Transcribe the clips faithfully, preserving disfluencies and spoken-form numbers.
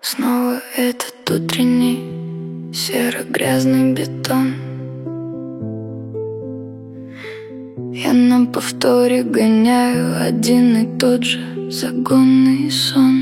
Снова этот утренний серо-грязный бетон. Я на повторе гоняю один и тот же загонный сон.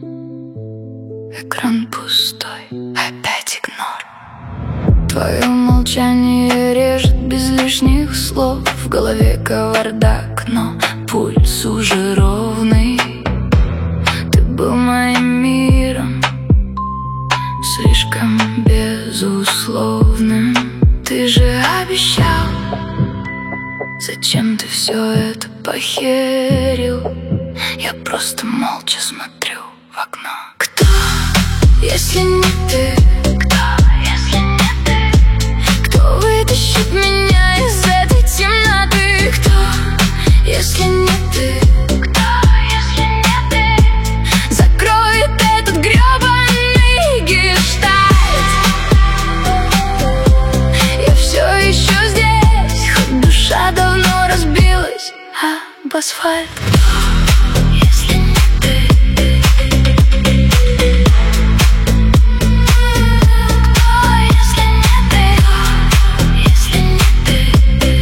Экран пустой, опять игнор. Твое молчание режет без лишних слов. В голове кавардак, но пульс уже ровный. Ты был моим миром, слишком безусловным. Ты же обещал, зачем ты все это похерил? Я просто молча смотрю в окно. Кто, если не ты? Кто, если не ты? Кто вытащит меня из этой темноты? Кто, если не ты? Кто, если не ты? Закроет этот гребаный гештальт. Я все еще здесь, хоть душа давно разбилась об асфальт. Если не ты, кто, если не ты, если не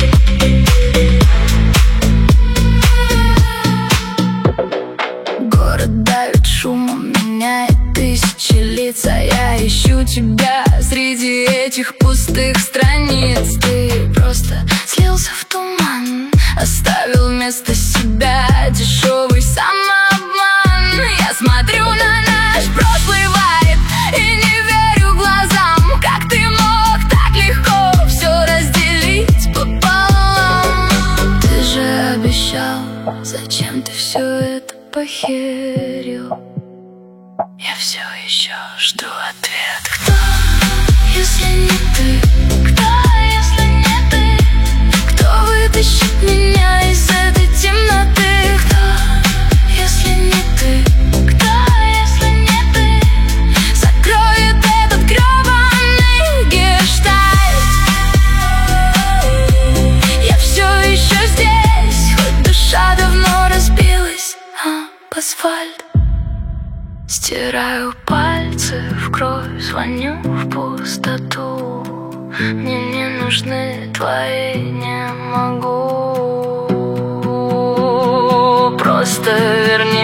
ты. Город давит шумом, меняет тысячи лиц, а я ищу тебя среди этих пустых страниц. Ты просто слился в туман, оставил вместо себя дешевый самообман. Я смотрю на наш прошлый вайб и не верю глазам. Как ты мог так легко все разделить пополам? Ты же обещал, зачем ты все это похерил? Я все еще жду ответ. Кто, если не ты? Кто, если не ты? Кто вытащит меня из этой темноты? Кто, если не ты? Кто, если не ты? Закроет этот гребаный гештальт. Я все еще здесь, хоть душа давно разбилась об асфальт. Стираю пальцы в кровь, звоню в пустоту. Мне не нужны твои, не могу. Просто верни